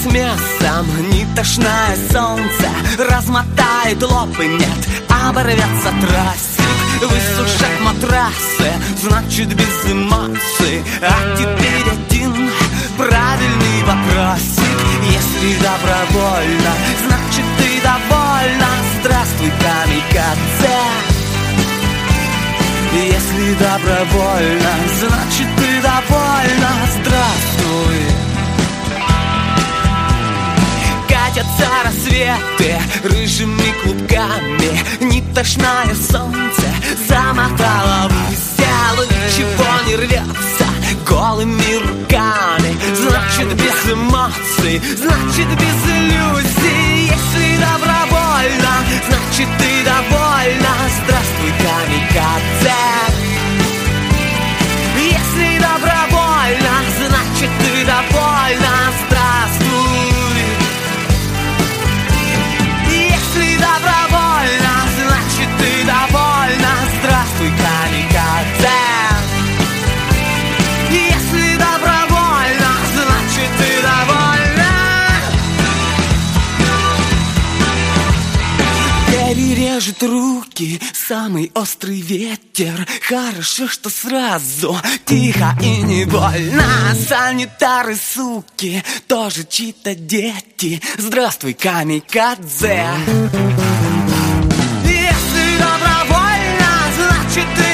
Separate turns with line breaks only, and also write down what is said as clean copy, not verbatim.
с мясом, ни тошное солнце размотает лоб и нет, оборвется трассик, высушат матрасы, значит без эмоций. А теперь один правильный вопросик: если добровольно, значит ты довольна. Здравствуй, камикадзе. Если добровольно, значит ты довольна. Здравствуй. Катятся рассветы рыжими клубками, ни тошное солнце замотало в узел. Ничего не рвется голыми руками, значит без эмоций, значит без иллюзий. Если добровольно, значит ты довольна. Здравствуй, камикадзе. Если добровольно, значит ты довольна. Здравствуй. Если добровольно, значит ты довольна. Здравствуй, камикадзе. Если добровольно, значит ты довольна. Перережет руки самый острый ветер. Хорошо, что сразу тихо и не больно. Санитары, суки, тоже чьи-то дети. Здравствуй, камикадзе. Если добровольно, значит ты